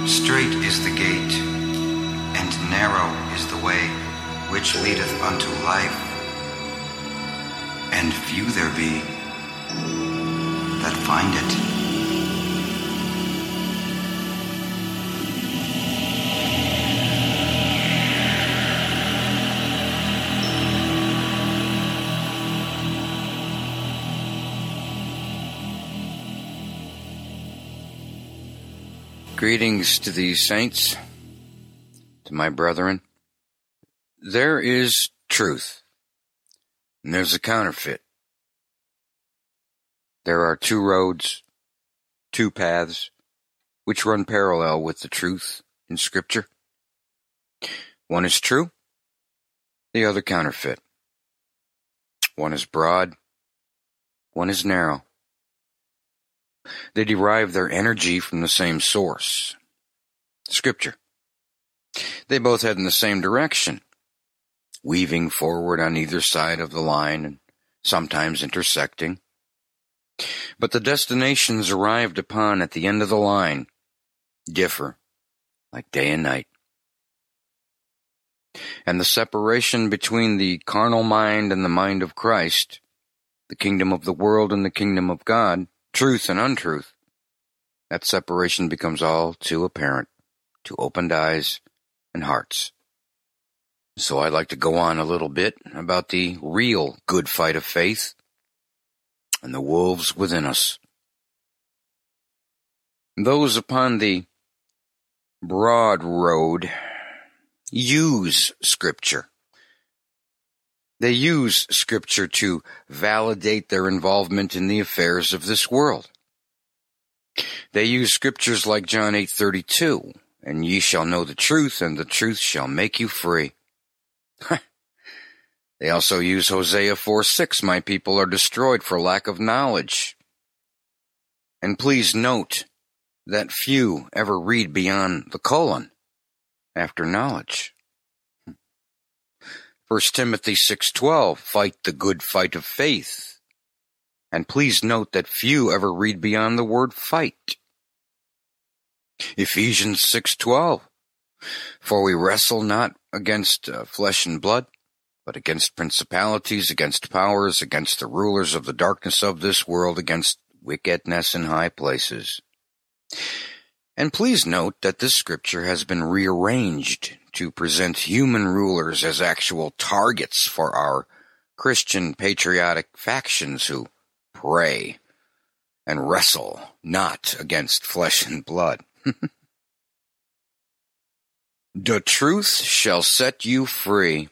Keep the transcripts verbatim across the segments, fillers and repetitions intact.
Strait is the gate, and narrow is the way which leadeth unto life, and few there be that find it. Greetings to these saints, to my brethren. There is truth, and there's a counterfeit. There are two roads, two paths, which run parallel with the truth in Scripture. One is true, the other counterfeit. One is broad, one is narrow. They derive their energy from the same source, Scripture. They both head in the same direction, weaving forward on either side of the line and sometimes intersecting. But the destinations arrived upon at the end of the line differ, like day and night. And the separation between the carnal mind and the mind of Christ, the kingdom of the world and the kingdom of God, truth and untruth, that separation becomes all too apparent to opened eyes and hearts. So I'd like to go on a little bit about the real good fight of faith and the wolves within us. Those upon the broad road use Scripture. They use Scripture to validate their involvement in the affairs of this world. They use scriptures like John eight thirty-two, and ye shall know the truth, and the truth shall make you free. They also use Hosea four six, my people are destroyed for lack of knowledge. And please note that few ever read beyond the colon after knowledge. First Timothy six twelve, fight the good fight of faith. And please note that few ever read beyond the word fight. Ephesians six twelve, for we wrestle not against uh, flesh and blood, but against principalities, against powers, against the rulers of the darkness of this world, against wickedness in high places. And please note that this scripture has been rearranged to present human rulers as actual targets for our Christian patriotic factions who pray and wrestle not against flesh and blood. The truth shall set you free.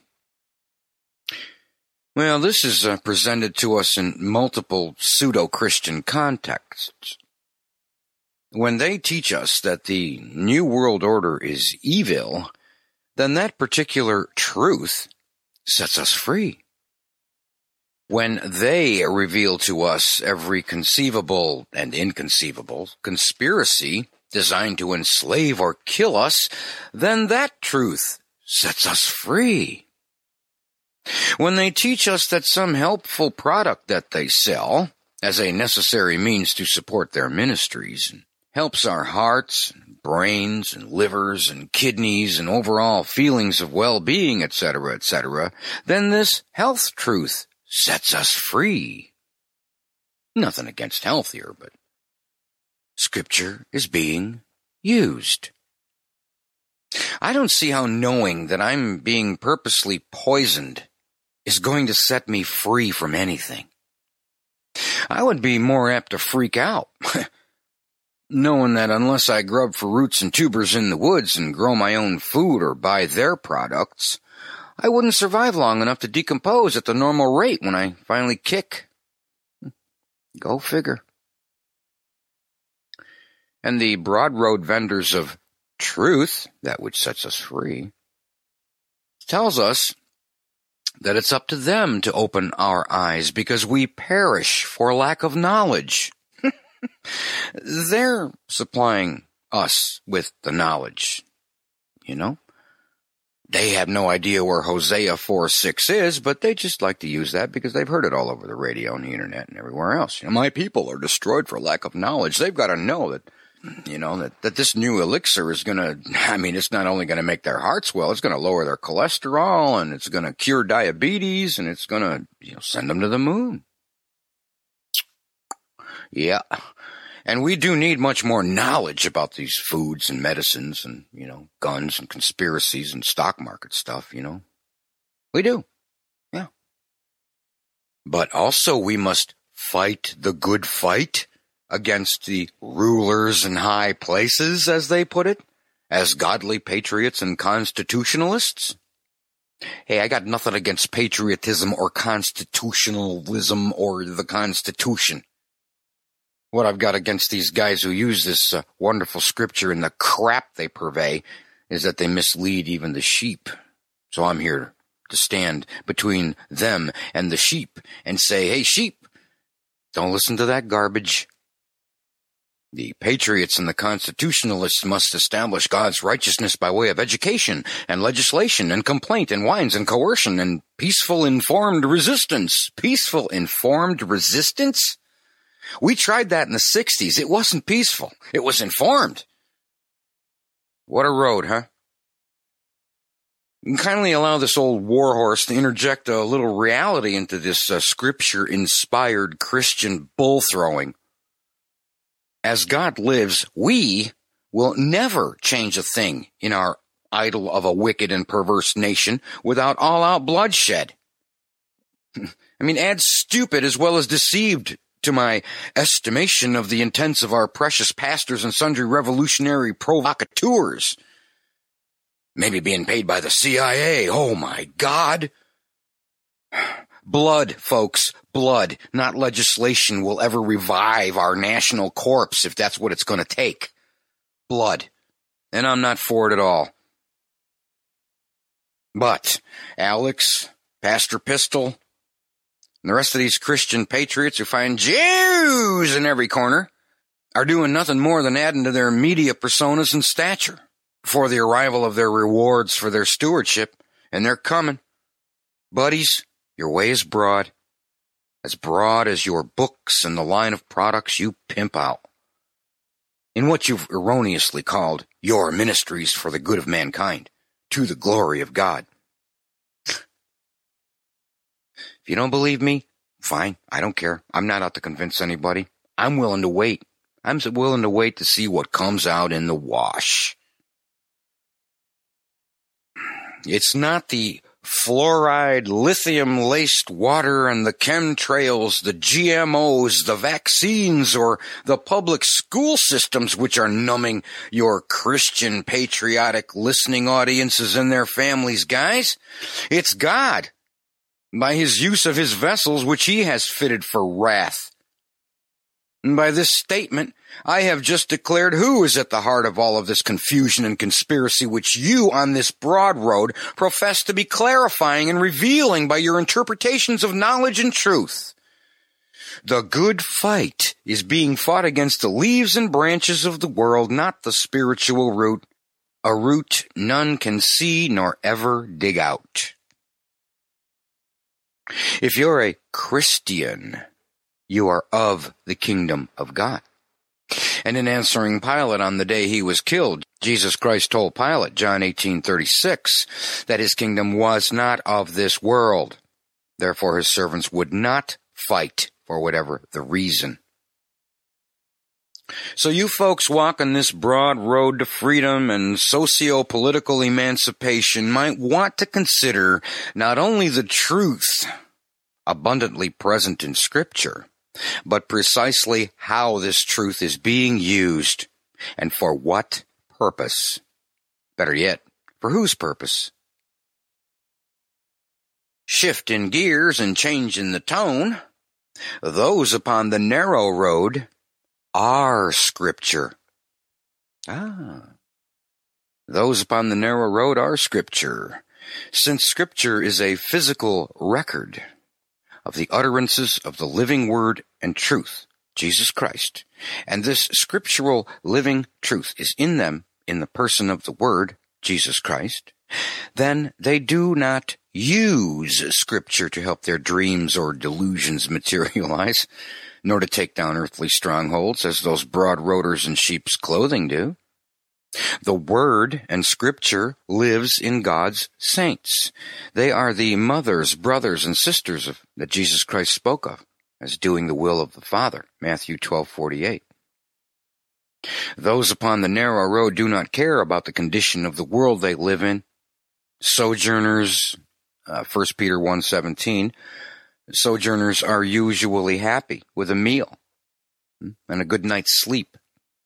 Well, this is uh, presented to us in multiple pseudo-Christian contexts. When they teach us that the New World Order is evil, then that particular truth sets us free. When they reveal to us every conceivable and inconceivable conspiracy designed to enslave or kill us, then that truth sets us free. When they teach us that some helpful product that they sell, as a necessary means to support their ministries, helps our hearts, brains, and livers, and kidneys, and overall feelings of well-being, et cetera, et cetera, then this health truth sets us free. Nothing against health here, but Scripture is being used. I don't see how knowing that I'm being purposely poisoned is going to set me free from anything. I would be more apt to freak out, knowing that unless I grub for roots and tubers in the woods and grow my own food or buy their products, I wouldn't survive long enough to decompose at the normal rate when I finally kick. Go figure. And the broad road vendors of truth, that which sets us free, tells us that it's up to them to open our eyes because we perish for lack of knowledge. They're supplying us with the knowledge, you know. They have no idea where Hosea four six is, but they just like to use that because they've heard it all over the radio and the internet and everywhere else. You know, my people are destroyed for lack of knowledge. They've got to know that you know, that, that this new elixir is going to, I mean, it's not only going to make their hearts well, it's going to lower their cholesterol, and it's going to cure diabetes, and it's going to, you know, send them to the moon. Yeah. And we do need much more knowledge about these foods and medicines and, you know, guns and conspiracies and stock market stuff, you know. We do. Yeah. But also we must fight the good fight against the rulers in high places, as they put it, as godly patriots and constitutionalists. Hey, I got nothing against patriotism or constitutionalism or the Constitution. What I've got against these guys who use this uh, wonderful scripture and the crap they purvey is that they mislead even the sheep. So I'm here to stand between them and the sheep and say, hey, sheep, don't listen to that garbage. The patriots and the constitutionalists must establish God's righteousness by way of education and legislation and complaint and whines and coercion and peaceful informed resistance. Peaceful informed resistance? We tried that in the sixties. It wasn't peaceful. It was informed. What a road, huh? You can kindly allow this old warhorse to interject a little reality into this uh, scripture-inspired Christian bull-throwing. As God lives, we will never change a thing in our idol of a wicked and perverse nation without all-out bloodshed. I mean, add stupid as well as deceived to my estimation of the intents of our precious pastors and sundry revolutionary provocateurs. Maybe being paid by the C I A. Oh, my God. Blood, folks, blood, not legislation, will ever revive our national corpse if that's what it's going to take. Blood. And I'm not for it at all. But Alex, Pastor Pistol, and the rest of these Christian patriots who find Jews in every corner are doing nothing more than adding to their media personas and stature for the arrival of their rewards for their stewardship, and they're coming. Buddies, your way is broad, as broad as your books and the line of products you pimp out. In what you've erroneously called your ministries for the good of mankind, to the glory of God. If you don't believe me, fine, I don't care. I'm not out to convince anybody. I'm willing to wait. I'm willing to wait to see what comes out in the wash. It's not the fluoride, lithium-laced water and the chemtrails, the G M Os, the vaccines, or the public school systems which are numbing your Christian patriotic listening audiences and their families, guys. It's God, by his use of his vessels which he has fitted for wrath. And by this statement, I have just declared who is at the heart of all of this confusion and conspiracy which you on this broad road profess to be clarifying and revealing by your interpretations of knowledge and truth. The good fight is being fought against the leaves and branches of the world, not the spiritual root, a root none can see nor ever dig out. If you're a Christian, you are of the kingdom of God. And in answering Pilate on the day he was killed, Jesus Christ told Pilate, John eighteen thirty-six, that his kingdom was not of this world. Therefore his servants would not fight for whatever the reason. So you folks walking this broad road to freedom and socio-political emancipation might want to consider not only the truth abundantly present in Scripture, but precisely how this truth is being used and for what purpose. Better yet, for whose purpose? Shift in gears and change in the tone. Those upon the narrow road are Scripture. Ah. Those upon the narrow road are Scripture, since Scripture is a physical record of the utterances of the living word and truth, Jesus Christ. And this scriptural living truth is in them in the person of the word, Jesus Christ. Then they do not use Scripture to help their dreams or delusions materialize, nor to take down earthly strongholds as those broad rotors in sheep's clothing do. The Word and Scripture lives in God's saints. They are the mothers, brothers, and sisters of, that Jesus Christ spoke of as doing the will of the Father, Matthew twelve forty-eight. Those upon the narrow road do not care about the condition of the world they live in. Sojourners, uh, First Peter one seventeen, sojourners are usually happy with a meal and a good night's sleep.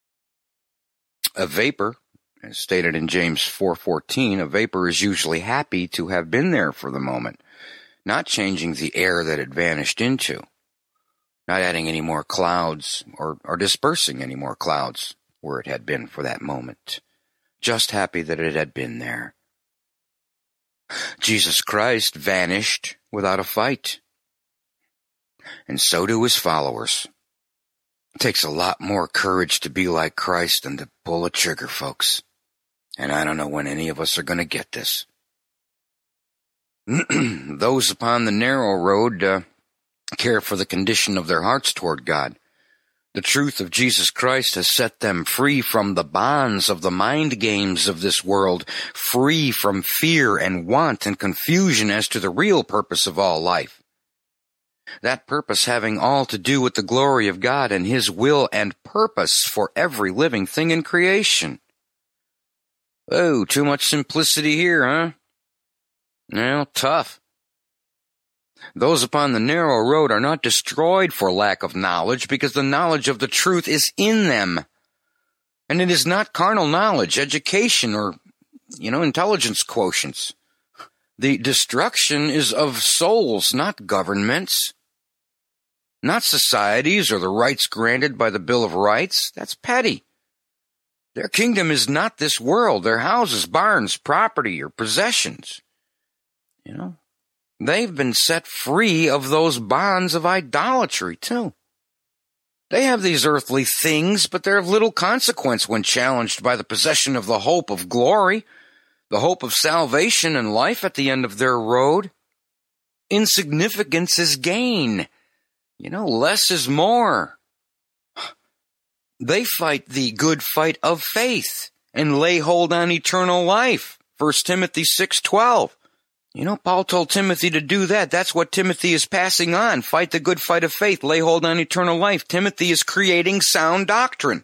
A vapor, as stated in James four fourteen, a vapor is usually happy to have been there for the moment, not changing the air that it vanished into, not adding any more clouds or, or dispersing any more clouds where it had been for that moment, just happy that it had been there. Jesus Christ vanished without a fight, and so do his followers. It takes a lot more courage to be like Christ than to pull a trigger, folks. And I don't know when any of us are going to get this. Those upon the narrow road uh, care for the condition of their hearts toward God. The truth of Jesus Christ has set them free from the bonds of the mind games of this world, free from fear and want and confusion as to the real purpose of all life. That purpose having all to do with the glory of God and His will and purpose for every living thing in creation. Oh, too much simplicity here, huh? Well, tough. Those upon the narrow road are not destroyed for lack of knowledge, because the knowledge of the truth is in them. And it is not carnal knowledge, education, or, you know, intelligence quotients. The destruction is of souls, not governments. Not societies or the rights granted by the Bill of Rights. That's petty. Their kingdom is not this world, their houses, barns, property, or possessions. You know, they've been set free of those bonds of idolatry, too. They have these earthly things, but they're of little consequence when challenged by the possession of the hope of glory, the hope of salvation and life at the end of their road. Insignificance is gain. You know, less is more. They fight the good fight of faith and lay hold on eternal life. First Timothy six twelve. You know, Paul told Timothy to do that. That's what Timothy is passing on. Fight the good fight of faith. Lay hold on eternal life. Timothy is creating sound doctrine.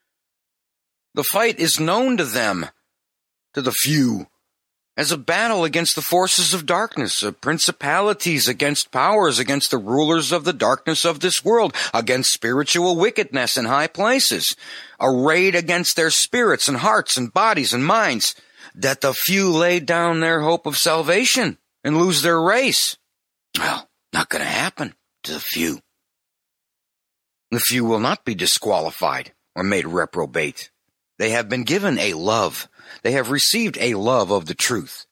The fight is known to them, to the few, as a battle against the forces of darkness, of principalities, against powers, against the rulers of the darkness of this world, against spiritual wickedness in high places, a raid against their spirits and hearts and bodies and minds, that the few lay down their hope of salvation and lose their race. Well, not going to happen to the few. The few will not be disqualified or made reprobate. They have been given a love. They have received a love of the truth.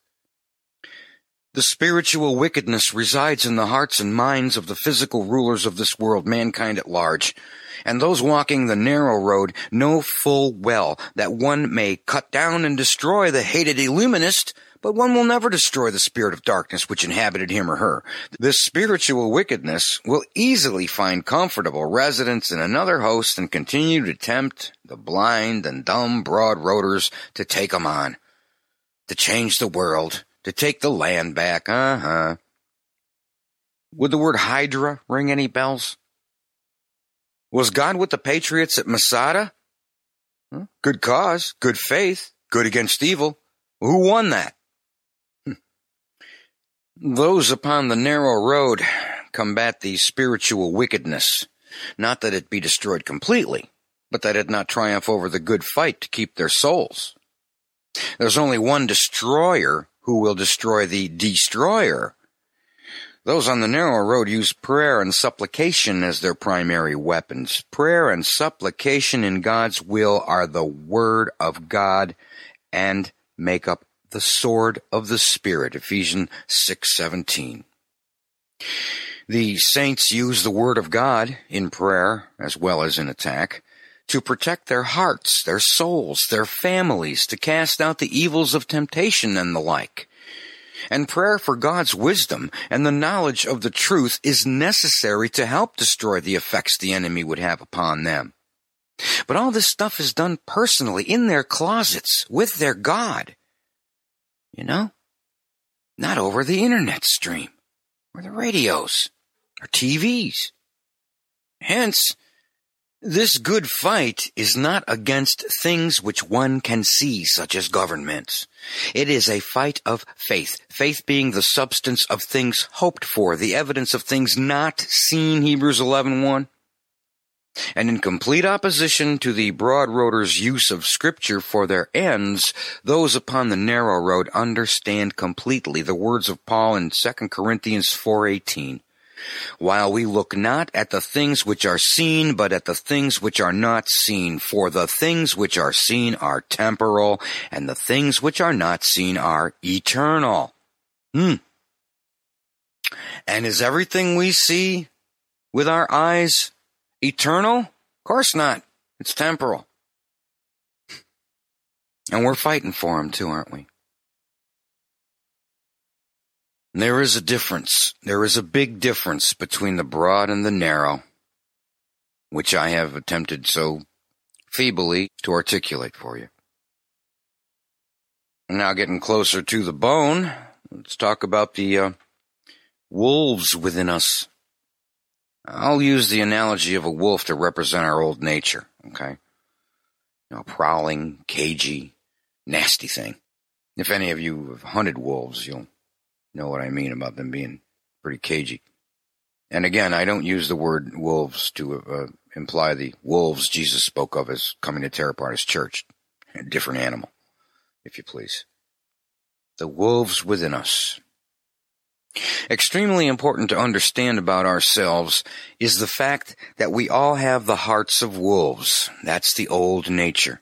The spiritual wickedness resides in the hearts and minds of the physical rulers of this world, mankind at large. And those walking the narrow road know full well that one may cut down and destroy the hated illuminist, but one will never destroy the spirit of darkness which inhabited him or her. This spiritual wickedness will easily find comfortable residence in another host and continue to tempt the blind and dumb broad roaders to take 'em on, to change the world, to take the land back. Uh-huh. Would the word Hydra ring any bells? Was God with the patriots at Masada? Huh? Good cause, good faith, good against evil. Who won that? Hm. Those upon the narrow road combat the spiritual wickedness, not that it be destroyed completely, but that it not triumph over the good fight to keep their souls. There's only one destroyer who will destroy the destroyer. Those on the narrow road use prayer and supplication as their primary weapons. Prayer and supplication in God's will are the Word of God and make up the sword of the Spirit, Ephesians six seventeen. The saints use the Word of God in prayer as well as in attack to protect their hearts, their souls, their families, to cast out the evils of temptation and the like. And prayer for God's wisdom and the knowledge of the truth is necessary to help destroy the effects the enemy would have upon them. But all this stuff is done personally in their closets with their God. You know? Not over the internet stream, or the radios, or T Vs. Hence, this good fight is not against things which one can see, such as governments. It is a fight of faith, faith being the substance of things hoped for, the evidence of things not seen, Hebrews eleven one. And in complete opposition to the broad roaders' use of Scripture for their ends, those upon the narrow road understand completely the words of Paul in Second Corinthians four eighteen. While we look not at the things which are seen, but at the things which are not seen. For the things which are seen are temporal, and the things which are not seen are eternal. Hmm. And is everything we see with our eyes eternal? Of course not. It's temporal. And we're fighting for them too, aren't we? There is a difference. There is a big difference between the broad and the narrow, which I have attempted so feebly to articulate for you. Now getting closer to the bone, let's talk about the uh, wolves within us. I'll use the analogy of a wolf to represent our old nature, okay? You know, prowling, cagey, nasty thing. If any of you have hunted wolves, you'll know what I mean about them being pretty cagey. And again, I don't use the word wolves to uh, imply the wolves Jesus spoke of as coming to tear apart his church. A different animal, if you please. The wolves within us. Extremely important to understand about ourselves is the fact that we all have the hearts of wolves. That's the old nature.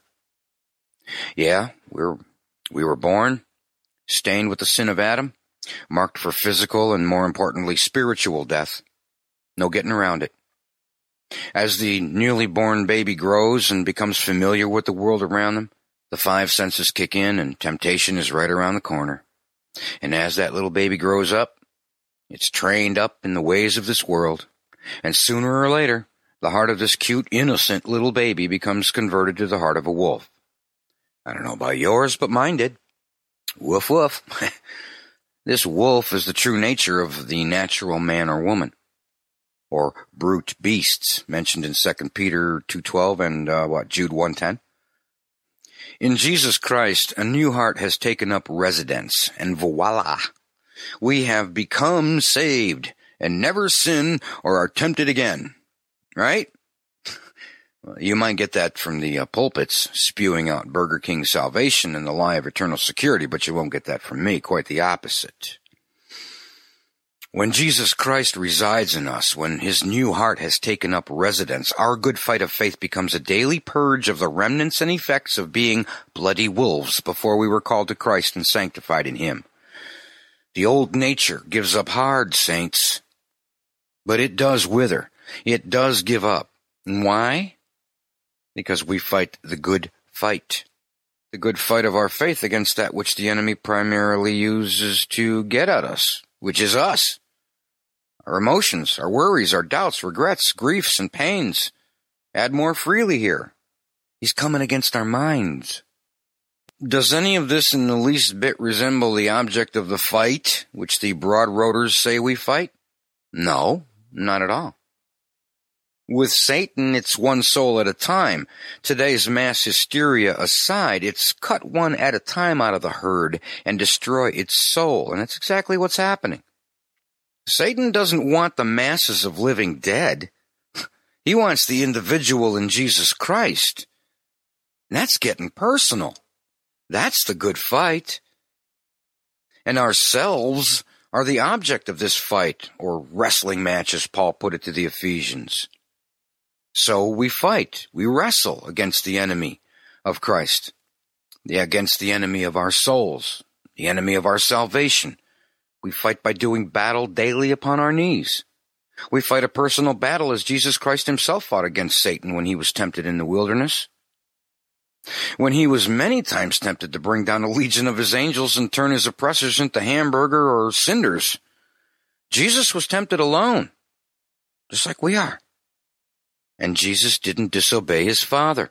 Yeah, we're, we were born, stained with the sin of Adam, marked for physical and, more importantly, spiritual death. No getting around it. As the newly born baby grows and becomes familiar with the world around them, the five senses kick in and temptation is right around the corner. And as that little baby grows up, it's trained up in the ways of this world. And sooner or later, the heart of this cute, innocent little baby becomes converted to the heart of a wolf. I don't know about yours, but mine did. Woof woof. This wolf is the true nature of the natural man or woman, or brute beasts, mentioned in Second Peter two twelve and, uh, what, Jude one ten. In Jesus Christ, a new heart has taken up residence, and voila, we have become saved, and never sin or are tempted again. Right? You might get that from the uh, pulpits spewing out Burger King salvation and the lie of eternal security, but you won't get that from me. Quite the opposite. When Jesus Christ resides in us, when his new heart has taken up residence, our good fight of faith becomes a daily purge of the remnants and effects of being bloody wolves before we were called to Christ and sanctified in him. The old nature gives up hard, saints, but it does wither. It does give up. And why? Because we fight the good fight. The good fight of our faith against that which the enemy primarily uses to get at us, which is us. Our emotions, our worries, our doubts, regrets, griefs, and pains. Add more freely here. He's coming against our minds. Does any of this in the least bit resemble the object of the fight, which the broad roaders say we fight? No, not at all. With Satan, it's one soul at a time. Today's mass hysteria aside, it's cut one at a time out of the herd and destroy its soul, and that's exactly what's happening. Satan doesn't want the masses of living dead. He wants the individual in Jesus Christ. And that's getting personal. That's the good fight. And ourselves are the object of this fight, or wrestling match, as Paul put it to the Ephesians. So we fight, we wrestle against the enemy of Christ, the, against the enemy of our souls, the enemy of our salvation. We fight by doing battle daily upon our knees. We fight a personal battle as Jesus Christ himself fought against Satan when he was tempted in the wilderness. when he was many times tempted to bring down a legion of his angels and turn his oppressors into hamburger or cinders. Jesus was tempted alone, just like we are. And Jesus didn't disobey his Father.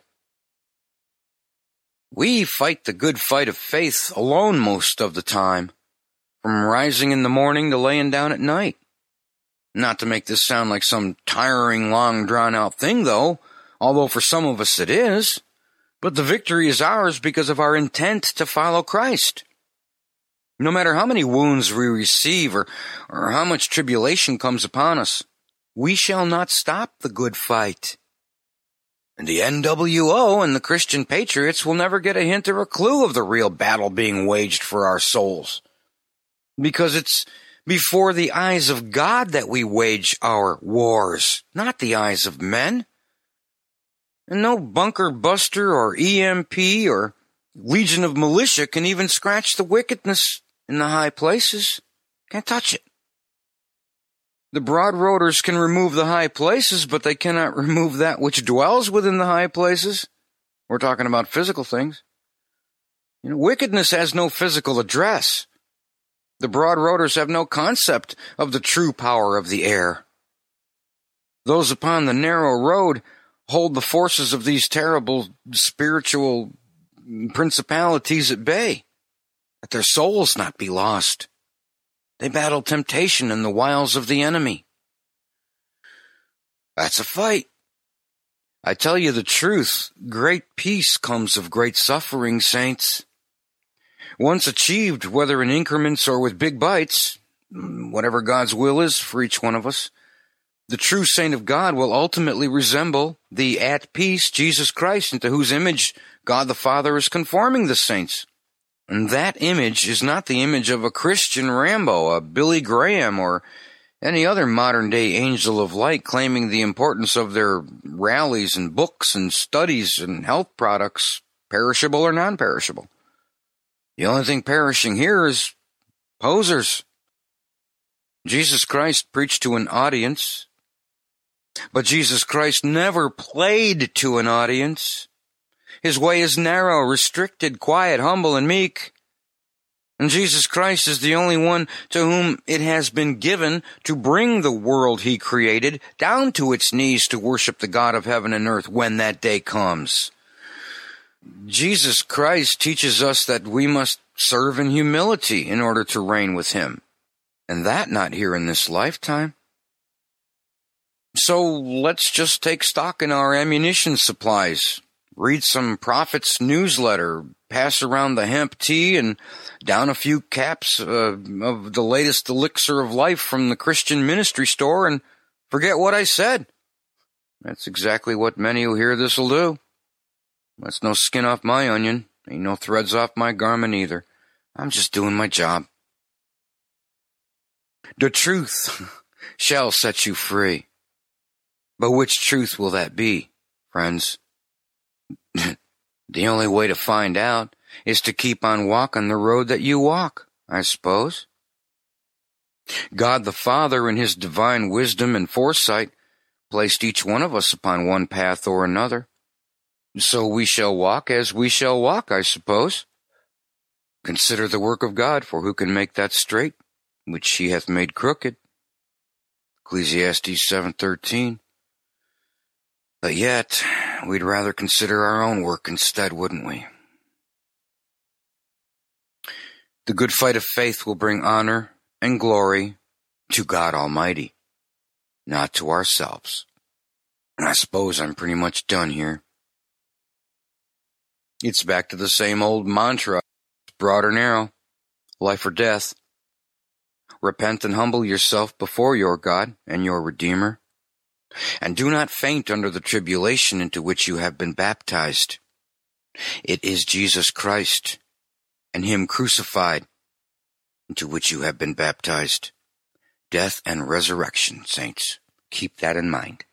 We fight the good fight of faith alone most of the time, from rising in the morning to laying down at night. Not to make this sound like some tiring, long, drawn-out thing, though, although for some of us it is. But the victory is ours because of our intent to follow Christ. No matter how many wounds we receive or, or how much tribulation comes upon us, we shall not stop the good fight. And the N W O and the Christian Patriots will never get a hint or a clue of the real battle being waged for our souls. Because it's before the eyes of God that we wage our wars, not the eyes of men. And no bunker buster or E M P or legion of militia can even scratch the wickedness in the high places. Can't touch it. The broad rotors can remove the high places, but they cannot remove that which dwells within the high places. We're talking about physical things. You know, wickedness has no physical address. The broad rotors have no concept of the true power of the air. Those upon the narrow road hold the forces of these terrible spiritual principalities at bay, that their souls not be lost. They battle temptation and the wiles of the enemy. That's a fight. I tell you the truth, great peace comes of great suffering, saints. Once achieved, whether in increments or with big bites, whatever God's will is for each one of us, the true saint of God will ultimately resemble the at peace Jesus Christ, into whose image God the Father is conforming the saints. And that image is not the image of a Christian Rambo, a Billy Graham, or any other modern-day angel of light claiming the importance of their rallies and books and studies and health products, perishable or non-perishable. The only thing perishing here is posers. Jesus Christ preached to an audience, but Jesus Christ never played to an audience. His way is narrow, restricted, quiet, humble, and meek. And Jesus Christ is the only one to whom it has been given to bring the world he created down to its knees to worship the God of heaven and earth when that day comes. Jesus Christ teaches us that we must serve in humility in order to reign with him, and that not here in this lifetime. So let's just take stock in our ammunition supplies. Read some prophet's newsletter, pass around the hemp tea, and down a few caps uh, of the latest elixir of life from the Christian ministry store, and forget what I said. That's exactly what many who hear this will do. That's no skin off my onion. Ain't no threads off my garment either. I'm just doing my job. The truth shall set you free. But which truth will that be, friends? The only way to find out is to keep on walking the road that you walk, I suppose. God the Father, in his divine wisdom and foresight, placed each one of us upon one path or another. So we shall walk as we shall walk, I suppose. Consider the work of God, for who can make that straight, which he hath made crooked? Ecclesiastes seven thirteen. But yet, we'd rather consider our own work instead, wouldn't we? The good fight of faith will bring honor and glory to God Almighty, not to ourselves. And I suppose I'm pretty much done here. It's back to the same old mantra, broad or narrow, life or death. Repent and humble yourself before your God and your Redeemer. And do not faint under the tribulation into which you have been baptized. It is Jesus Christ and him crucified into which you have been baptized. Death and resurrection, saints. Keep that in mind.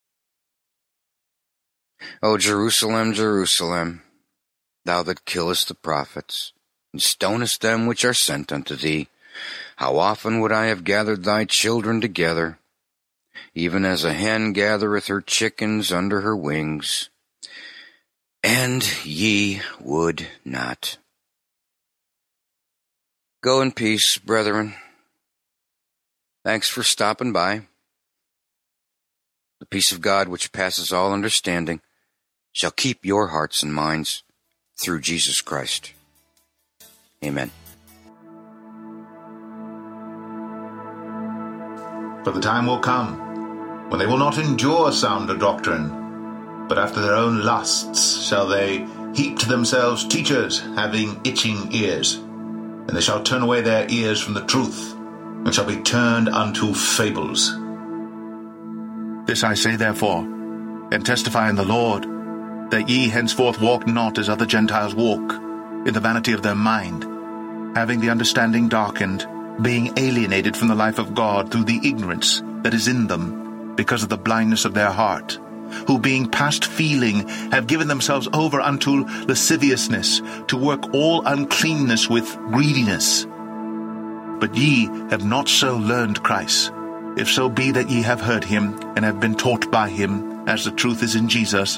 O Jerusalem, Jerusalem, thou that killest the prophets, and stonest them which are sent unto thee, how often would I have gathered thy children together, even as a hen gathereth her chickens under her wings, and ye would not. Go in peace, brethren. Thanks for stopping by. The peace of God, which passes all understanding, shall keep your hearts and minds through Jesus Christ. Amen. For the time will come when they will not endure sounder doctrine, but after their own lusts shall they heap to themselves teachers having itching ears. And they shall turn away their ears from the truth, and shall be turned unto fables. This I say therefore, and testify in the Lord, that ye henceforth walk not as other Gentiles walk, in the vanity of their mind, having the understanding darkened, being alienated from the life of God through the ignorance that is in them, because of the blindness of their heart, who being past feeling have given themselves over unto lasciviousness, to work all uncleanness with greediness. But ye have not so learned Christ, if so be that ye have heard him, and have been taught by him, as the truth is in Jesus.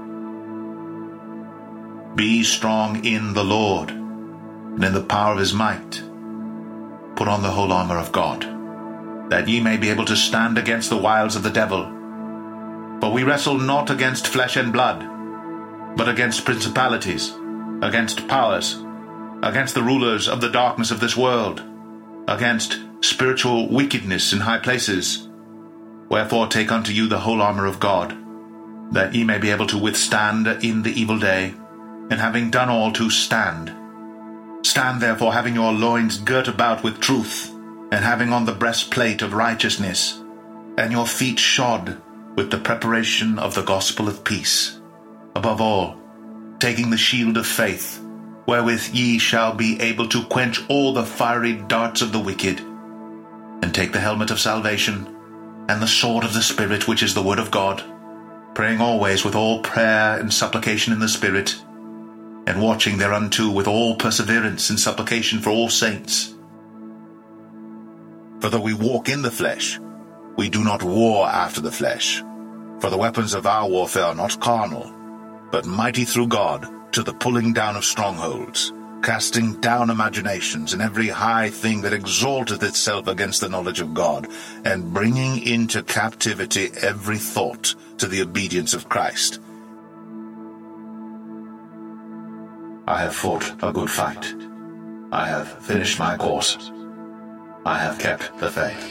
Be strong in the Lord, and in the power of his might. Put on the whole armor of God, that ye may be able to stand against the wiles of the devil. For we wrestle not against flesh and blood, but against principalities, against powers, against the rulers of the darkness of this world, against spiritual wickedness in high places. Wherefore take unto you the whole armor of God, that ye may be able to withstand in the evil day, and having done all to stand. Stand therefore, having your loins girt about with truth, and having on the breastplate of righteousness, and your feet shod with the preparation of the gospel of peace. Above all, taking the shield of faith, wherewith ye shall be able to quench all the fiery darts of the wicked, and take the helmet of salvation, and the sword of the Spirit, which is the word of God, praying always with all prayer and supplication in the Spirit, and watching thereunto with all perseverance and supplication for all saints. For though we walk in the flesh, we do not war after the flesh. For the weapons of our warfare are not carnal, but mighty through God to the pulling down of strongholds, casting down imaginations and every high thing that exalteth itself against the knowledge of God, and bringing into captivity every thought to the obedience of Christ. I have fought a good fight. I have finished my course. I have kept the faith.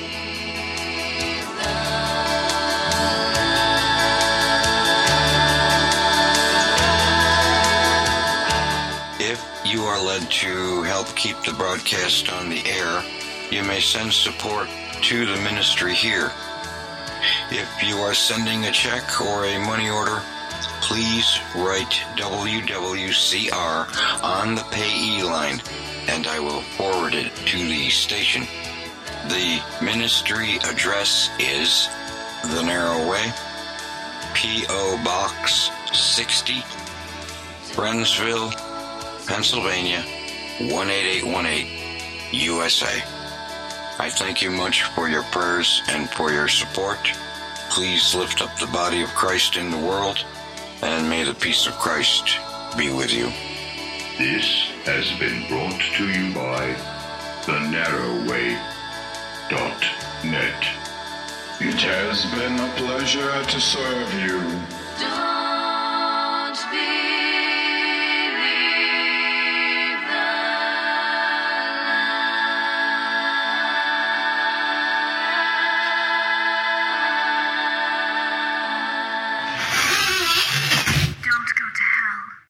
If you are led to help keep the broadcast on the air, you may send support to the ministry here. If you are sending a check or a money order, please write W W C R on the payee line, and I will forward it to the station. The ministry address is The Narrow Way, P O Box sixty, Friendsville, Pennsylvania, one eight eight one eight, U S A. I thank you much for your prayers and for your support. Please lift up the body of Christ in the world, and may the peace of Christ be with you. This has been brought to you by the narrow way dot net. It has been a pleasure to serve you.